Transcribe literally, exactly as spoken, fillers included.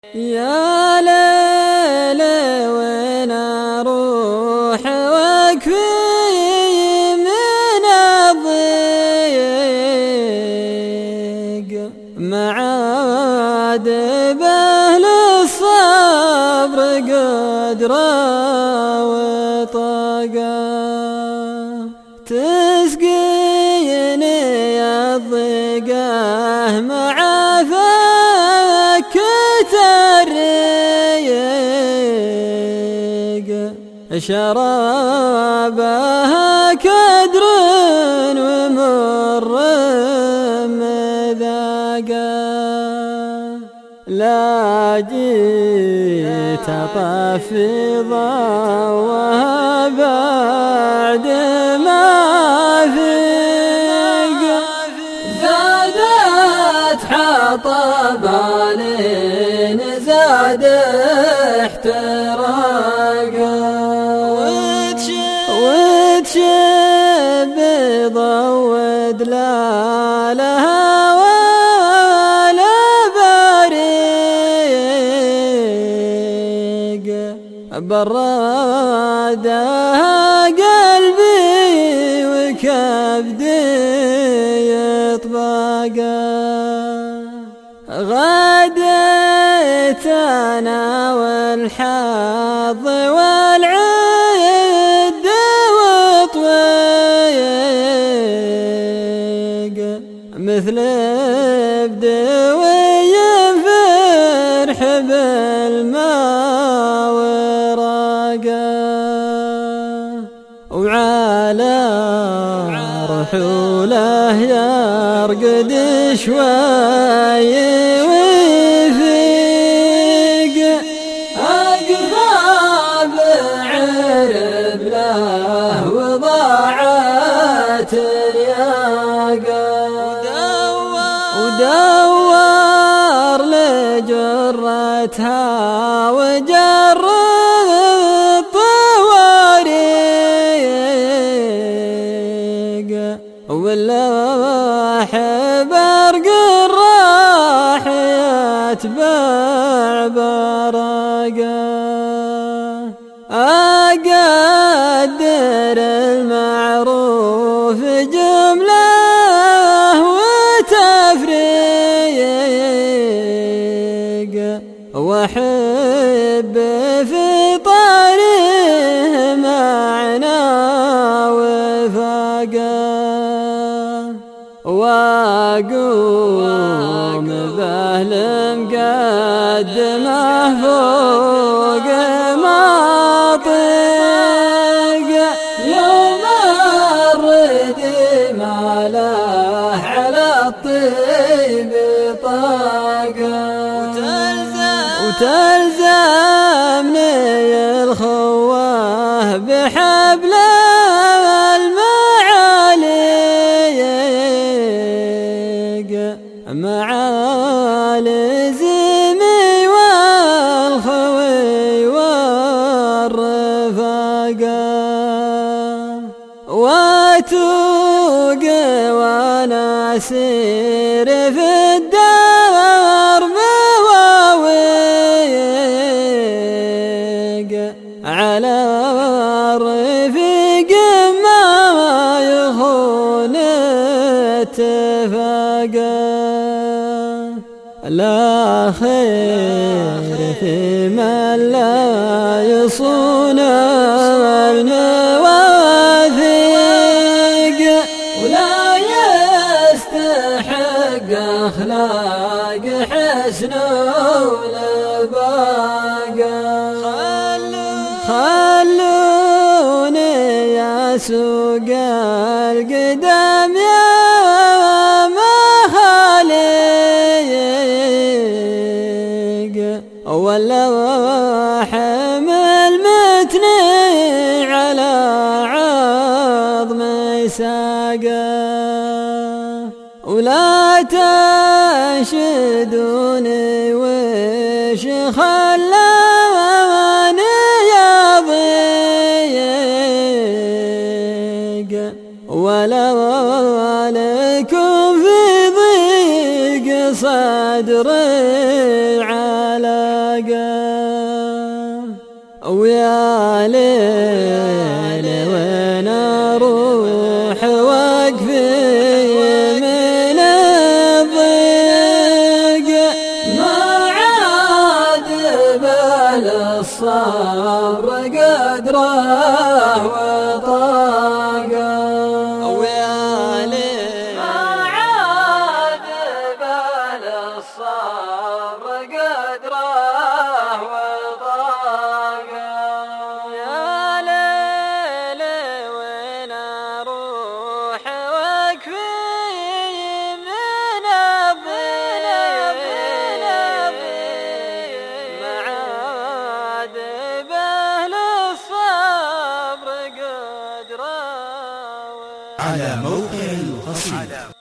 يا ليل وين اروح واكفي من الضيق معاد باهل الصبر قدره وطاقه تسقيني الضيقه مع فكة الريق شرابها كدر ومر مذاقه لا جيت اطفي ضوها بعد ما فيق زادت حطب علين زاد احتراقه وتشب ضود لا لها ولا بريق برادها قلبي وكبدي يطبقه غديت انا والحظ والعد وطويق مثل بدوي فرح بالماء وراقه وعلى رحوله يرقد شوي ويفيق أقرب عرب له وضاعت الياقة ودور لجرتها وجر الطواريق واللوح برق الراح يتبع براقه أقدر المعروف جمله وتفريق وأحب في طريقه معنا وفاقه واقوم باهل مقدمه فوق ما طيق يوم الرد ما له على الطيب طاقه وتلزمني الخوه بحبل مع لزمي والخوي والرفاقه واتوق وانا اسير في الدار مواويق على الرفيق ما يخون اتفاقه لا خير في من لا يصون المواثيق ولا يستحق أخلاق حسن ولباقة خلوني يا سوق القدام يا ولا حمل متني على عظم ساقه ولا تنشدوني وش خلاني يضيق ولا لكم في ضيق صدري على ويا ليل وين اروح واكفي من الضيق ما عاد بال الصبر قدره وطاقه ويا ليل ما عاد بال الصبر قدره وطاقه يا ليل وين اروح واكفي من الضيق ما عاد بال الصبر قدره على موقع القصيدة.